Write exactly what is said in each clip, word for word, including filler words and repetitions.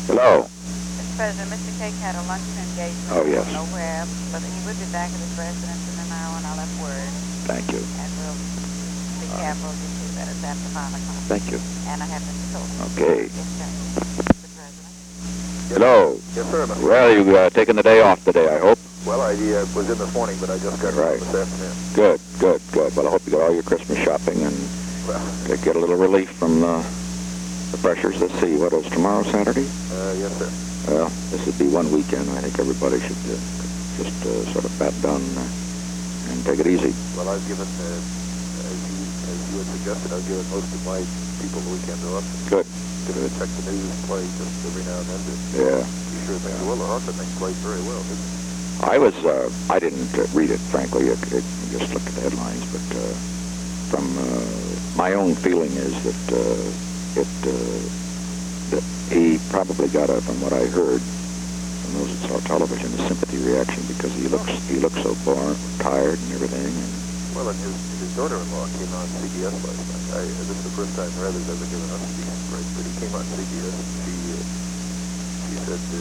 Hello. Mister President, Mister Cake had a luncheon engagement. Oh, yes. I don't know where, but he would be back at his residence in an hour, and I'll have word. Thank you. And we'll be All careful to see that it's after five o'clock. Thank you. And I have Mister Tolson. Okay. Yes, sir. Mister President. Hello. Yes, sir. Mister Well, you uh, taking the day off today, I hope. Well, I uh, was in this morning, but I just got Right. right. this afternoon. Good, good, good. Well, I hope you got all your Christmas shopping and Well, get a little relief from the, the pressures. Let's see, what is tomorrow, Saturday? uh, yes, sir. Well, this would be one weekend. I think everybody should uh, just uh, sort of bat down uh, and take it easy. Well, I've given, uh, as you as you had suggested, I've given most of my people the weekend off. Good. Going to check the news, play just every now and then to Yeah. be sure things are well. The Hartford thing plays very well, didn't it? I was, uh, I didn't uh, read it, frankly. It, it, just looked at the headlines, but uh, from uh, my own feeling is that uh, it, uh, that he probably got a, from what I heard, from those that saw television, a sympathy reaction because he looks, he looks so born, tired and everything. And Well, and his, his daughter-in-law came on C B S last night. I, this is the first time Rather's ever given us a decent break, but he came on C B S and she, uh, she said, uh,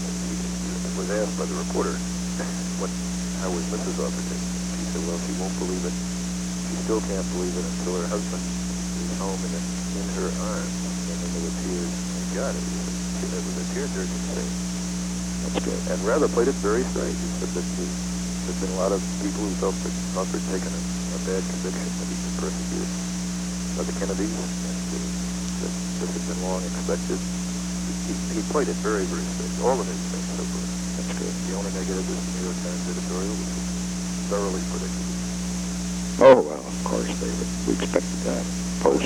he was asked by the reporter, what, how was Missus Armitage? She said, well, she won't believe it. She still can't believe it until her husband is home and in, in her arms. And then there were tears. And God, it was, it was a tear-jerking scene. that's good. And Rather played it very straight. He said that he, there'd been a lot of people who felt that Trump had taken a, a bad conviction, that he'd been persecuted by the Kennedys, and uh, that this had been long expected. He, he, he played it very, very straight. All of his things so far. That's good. The only negative is the New York Times editorial, which was thoroughly predictable. Oh, well, of course, they would, we expected that. Post,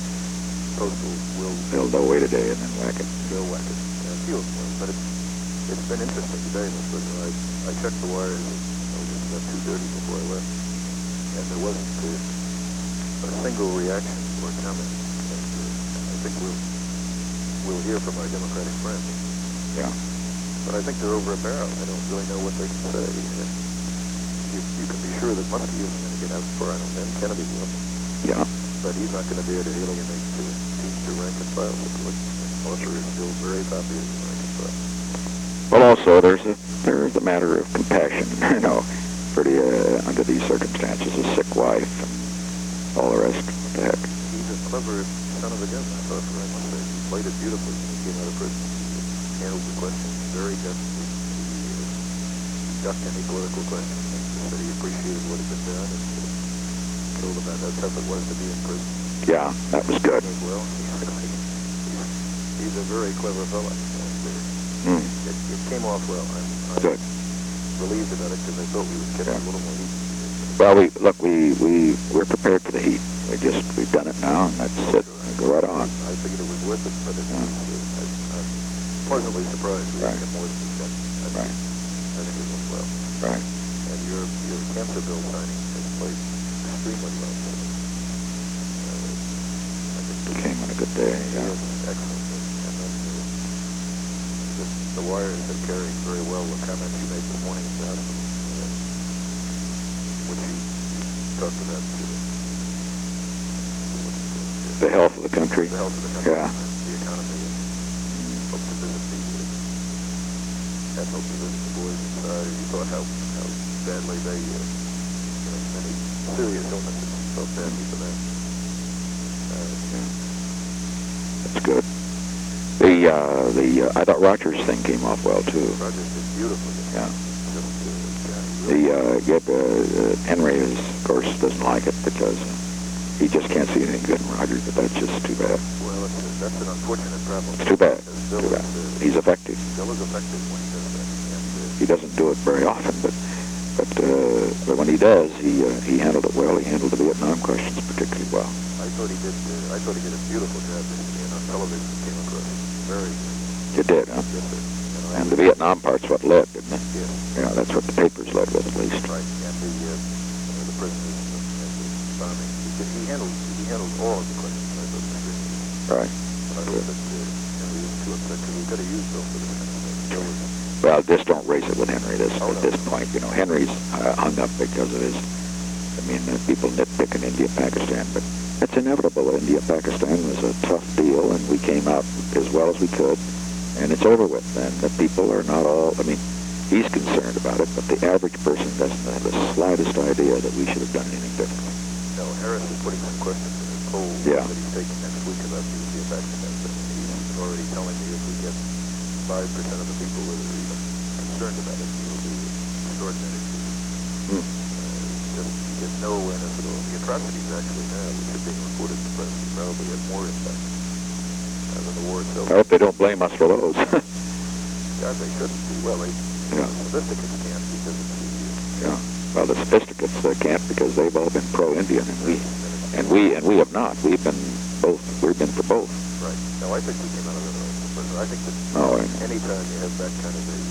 Postal will they'll go away today and then whack it. go whack it. And a few of them will, but it's, it's been interesting today, Mister President. I, I checked the wires at oh, just about two thirty before I left, and there wasn't uh, a single reaction or comment. And uh, I think we'll, we'll hear from our Democratic friends. Yeah. But I think they're over a barrel. I don't really know what they can say. And you, you can be sure that Muskie isn't going to get out for, I don't know, Kennedy will. Yeah. But he's not going to dare to alienate the Teamster rank and file support. And Arthur is still very popular in rank and file. Well, also, there's a, there's a matter of compassion, you know, pretty, uh, under these circumstances, a sick wife and all the rest. What the heck? He's a clever son of a gun, I thought, for I must say. He played it beautifully when he came out of prison. He handled the question very deftly. He, uh, he ducked any political question. He said he appreciated what had been done and uh, told about how tough it was to be in prison. Yeah, that was good. As well, he's, he's, he's a very clever fellow. And, uh, Mm. it, it came off well. I'm, I'm Good. relieved about it because I thought we would get Yeah. a little more heat. Well, we look, we we we're prepared for the heat. We just we've done it now, and that's it. Go right on. I figured it was worth it, but it, Yeah. uh, I, I'm pleasantly surprised we Right. didn't get more than we got. I, Right. I think it went well. Right. And your your cancer bill signing has played extremely well. So, uh, I think We came on a good day. it Yeah. is excellent. And then uh, the, the wires have carried very well the comments you made this morning about uh, which you, you talked about uh, The health of the country. the health of the country, Yeah. the economy, and hope to visit the uh, and hope to visit the boys inside. You thought how how badly they uh, you know, many serious illnesses felt badly for them. Uh, Yeah. That's good. The uh, the uh, I thought Rogers' thing came off well too. Rogers did beautifully. Yeah. Just, uh, yeah, he The really- uh, get, uh, uh, Henry, is, of course, doesn't like it because uh, he just can't see anything good in Rogers. But that's just too bad. well, it's, uh, that's an unfortunate problem. It's too bad. Because Bill Too bad. is, uh, He's effective. Bill is effective when he does that. And, uh, He doesn't do it very often, but but uh, but when he does, he uh, he handled it well. He handled the Vietnam questions particularly well. I thought he did. Uh, I thought he did a beautiful job. And on television, it came across very good. You did, huh? Yes, sir. And, I, And the Vietnam part's what led, didn't it? yes, Yeah, that's what the papers led with, at least. right. And the uh, uh, the prisoners and the bombing. He, did, he handled he handled all of the questions. I thought it was really good. Right. But I hope that uh, Henry isn't too upset because we've got to use Bill for this kind of thing. Bill is, Well, just don't raise it with Henry this, Oh, at no. this point. You know, Henry's uh, hung up because of his, I mean, uh, people nitpick in India-Pakistan, but it's inevitable. India-Pakistan was a tough deal, and we came out as well as we could. and it's over with. And the people are not all, I mean, he's concerned about it, but the average person doesn't have the slightest idea that we should have done anything differently. No, Harris is putting some questions in his poll Yeah. that he's taking next week about the, the effect of that. He's already telling me if we get five percent of the people that are even concerned about it, it will be extraordinary. Hmm. Uh, just get no awareness at all. The atrocities actually now, which are being reported in the press, probably have more impact uh, than the war itself. I hope they don't blame us for those. God, they shouldn't be. Well, they, Yeah. the sophisticates can't because it's the, Yeah. Well, the sophisticates uh, can't because they've all been pro-Indian, and we, and we, and we have not. We've been both. We've been for both. right. No, I think we came out of it right. But I think that Oh, I, anytime you have that kind of a,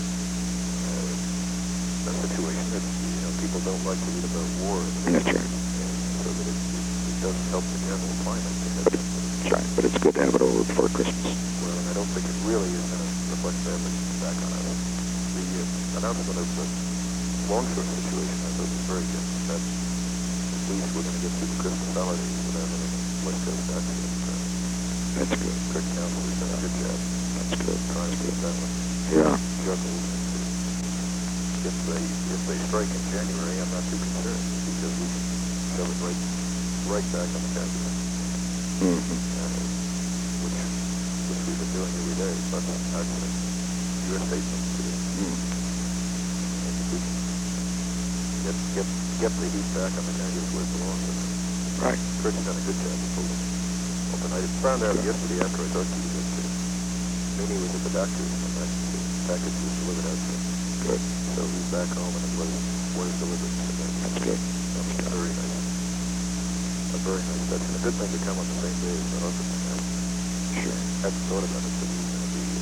uh, a situation, that you know people don't like to read about war, that's right. so that it, it, it doesn't help the general climate. But it's, that's right. But it's good to have it over before Christmas. Well, and I don't think it really is going to reflect badly back on us. The uh, announcement of the Longshore situation, I thought was very good. That at least we're going to get through the Christmas holidays without any West Coast accidents. Uh, That's good. Kirk Council has done a good job That's good. trying to get that one Yeah. juggled. If they if they strike in January, I'm not too concerned because we can shove it right right back on the calendar, Mm-hmm. uh, which which we've been doing every day. But actually, U S statesmen to do. Mm. And if we can get get get the heat back on the calendar where it belongs. Right. Kirk's done a good job of pulling open. I found out yesterday after I talked to you that uh, Meany was at the doctor's and that the package was delivered out to him. Good. So he's back home and it was, was delivered. So that, That's good. that's a very nice, a very nice touch. And a good thing to come on the same day as the husband. I Sure. hadn't thought about it, but he's going to be, uh,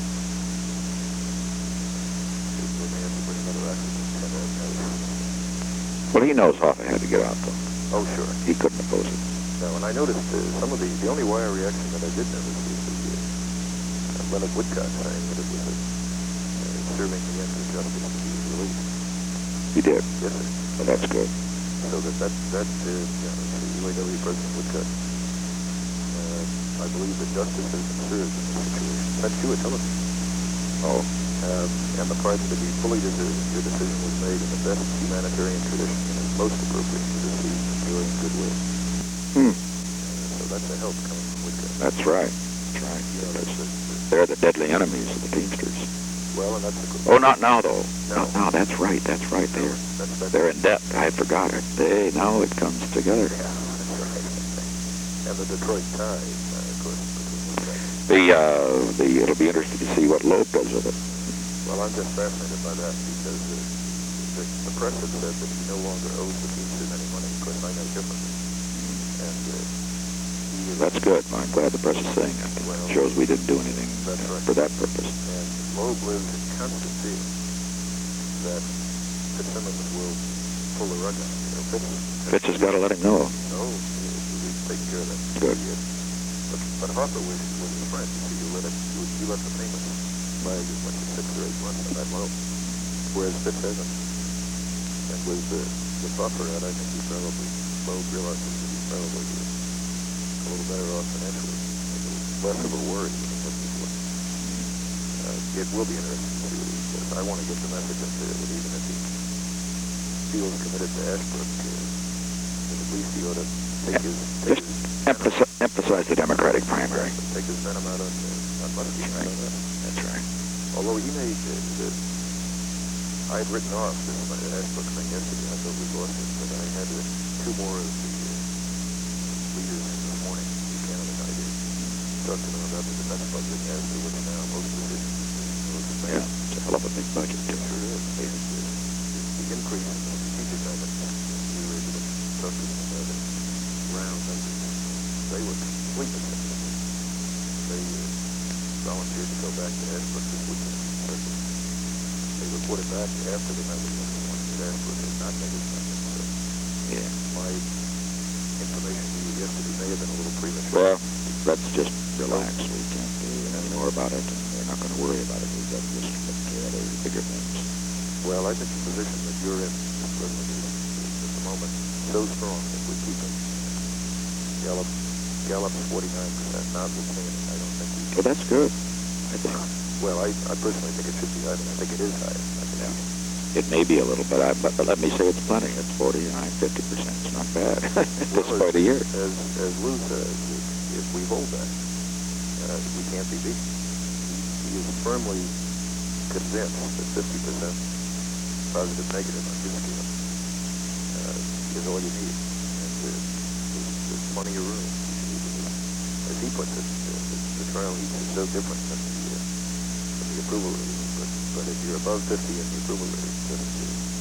we may have to bring another accident to ten out. Well, he knows Hoffa had to get out, though. Oh, sure. He couldn't oppose it. No, and I noticed uh, some of the, the only wire reaction that I did notice was the, uh, Leonard Woodcock saying that it was a, uh, serving the ends of justice that he was released. He did. Yes, sir. Well, that's good. So that, that, that uh, you know, the U A W President Woodcock, uh, I believe that justice has been served in this situation. That's you, television. Oh. Um, and the pardon to be fully deserved. Your decision was made in the best humanitarian tradition and is most appropriate to receive enduring goodwill. Hmm. Uh, so that's a help coming from Woodcock. That's right. That's right. You know, Because that's, that's, they're the deadly enemies of the Teamsters. well, and that's a good Oh, not now, though. No. Not now. That's right. That's right. No, They're, that's, that's, they're in debt. I forgot it. They, now it comes together. yeah, that's right. And the Detroit tie, uh, of course, between Woodcock. The, uh, the, it'll be interesting to see what Loeb does with it. Well, I'm just fascinated by that because uh, the, the press had said that he no longer owes the Teamsters any money. Of course, I know differently. And uh, he is, That's good. I'm glad the press is saying that. Well, It shows we didn't do anything that's uh, right. for that purpose. and Loeb lives in constant fear that Fitzsimmons will pull the rug out. You know, Fitz, Fitz has got to let him know. No, he, he's taking care of that. Good. He, uh, but, but Hoffa was, was his friend. You see, you let, it, you, you let the payments lag as much as six or eight months on that loan, whereas Fitz hasn't. And with the, the buffer out, I think he probably, Loeb realizes that he's probably uh, a little better off financially, a little less of a worry than what people are. Uh, it will be interesting to see what he says. I want to get the message up there that even if he feels committed to Ashbrook, uh, that at least he ought to take his, take Just his emphasize, emphasize the Democratic primary. take his venom out on, uh, on Muskie. I don't know. That's right. Although he made uh, the, I had written off this uh, Ashbrook thing yesterday. I thought we lost it, but I had uh, two more of the uh, leaders this morning, Buchanan and I did, talk to them about the defense budget as to which now most decisions most of Yeah, it's a hell of a big budget, too. Sure is. And, uh, the increase in the strategic elements, we were able to talk to them about it, round numbers. They were completely separate. They uh, volunteered to go back to Ashbrook this weekend. They reported back after the numbers went to one that Ashbrook had not made his numbers. So Yeah. my information to you yesterday may have been a little premature. Well, let's just relax. We can't do any more about it, and we're not going to worry about it. We've got to just look to other bigger things. Well, I think the position that you're in, Mister President, is, is at the moment so strong that we're keeping Gallup, Gallup's forty-nine percent notwithstanding. I don't think we Well, that's good. I think. Well, I, I personally think it should be higher. I think it is higher. I think Yeah. It may be a little bit, I, but, but let me say it's plenty. It's forty-nine, fifty percent. It's not bad at this well, point of year. As, as Lou says, if, if we hold that, uh, we can't be beat. He, he is firmly convinced that fifty percent positive negative on his scale uh, is all you need. And uh, there's, there's plenty of room. As he puts it, uh, the, the trial heat is so different than the, uh, than the approval rating. But, but if you're above fifty in the approval rating, then uh,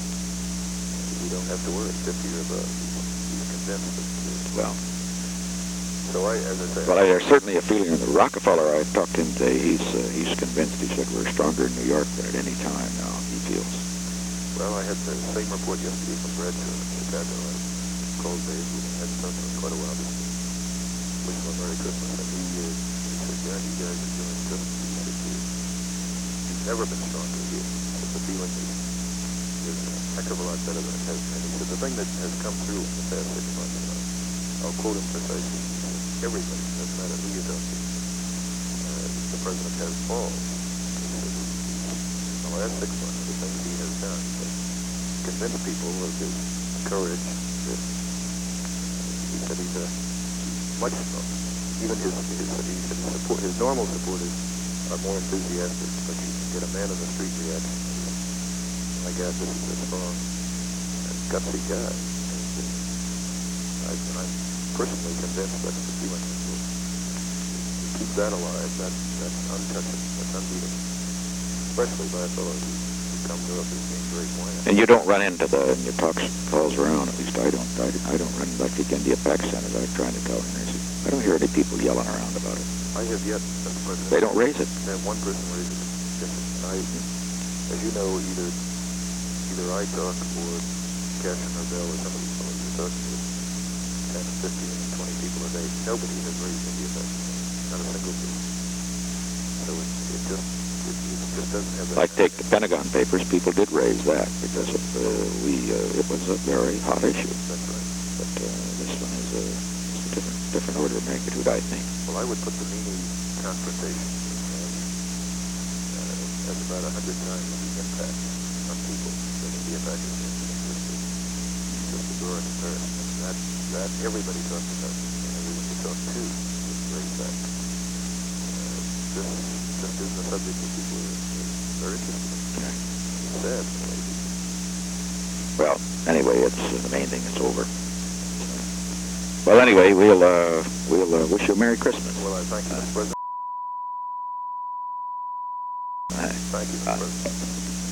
you don't have to worry. fifty or above, he's, he's convinced that. Uh, Well, so I, as I say, well, there's certainly a feeling that Rockefeller, I talked to him today, he's, uh, he's convinced. He said we're stronger in New York than at any time now, he feels. well, I had the same report yesterday from Brad in Chicago. I called Dave, who hadn't talked to him in quite a while, just to wish him a Merry Christmas. And he, uh, he said, yeah, you guys are doing good. He said, you've never been stronger here. But the feeling is, is a heck of a lot better than it has been. He said, the thing that has come through in the past six months, and I'll, I'll quote him precisely, he said, everybody, doesn't matter who you're talking to, uh, the president has falls. He said, in the last six months, the things he has done, he said, convince people of his courage. That he said he's a much stronger. Even his, his, he said his, support, his normal supporters are more enthusiastic, but you can get a man in the street reaction. My God, this is a strong and gutsy guy. And, uh, I, I'm personally convinced that's the feeling that will keep that alive. That, that's untouchable. That's unbeatable. Especially by a fellow who, who comes up as being very bland. And you don't run into the, and your talk calls around, at least I don't, I, I don't run, like the India Pac Center, I'm trying to tell him, I don't hear any people yelling around about it. I have yet, since President... They don't raise it. I have one person raise it. Yes, I, as you know, either either I talk or Cash and Norvell or some of these fellows are talking to ten, fifteen, and twenty people a day. Nobody has raised India Pac. Not a single person. So it, it just it, it just doesn't have that... Like take the Pentagon Papers, people did raise that because of, uh, we, uh, it was a very hot issue. That's right. But uh, this one is a, is a different, different order of magnitude, I think. Well, I would put the Meany confrontation uh, as about a hundred times the impact on people than India Pac is in just a, just a door in the earth. And that, that everybody talks about it, and everyone you talk to is very fact. Uh, this just isn't a subject that people are, are interested in. Okay. It's sad, maybe. Well, anyway, it's uh, the main thing. It's over. Well, anyway, we'll uh, we'll uh, wish you a Merry Christmas. Well, I thank you, Mister President. Uh, Thank you, Mister uh, President.